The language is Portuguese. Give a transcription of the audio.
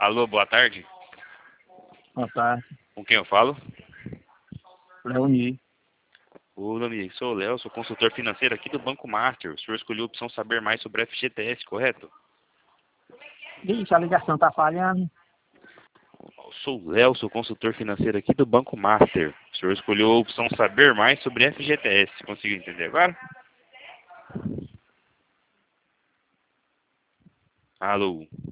Alô, boa tarde. Boa tarde, Com quem eu falo? Leoni. Ô, Leoni, sou o Léo, sou consultor financeiro aqui do Banco Master. O senhor escolheu a opção saber mais sobre a FGTS, correto? Ixi, a ligação tá falhando. Sou o Léo, sou consultor financeiro aqui do Banco Master. O senhor escolheu a opção saber mais sobre a FGTS. Conseguiu entender agora? Alô?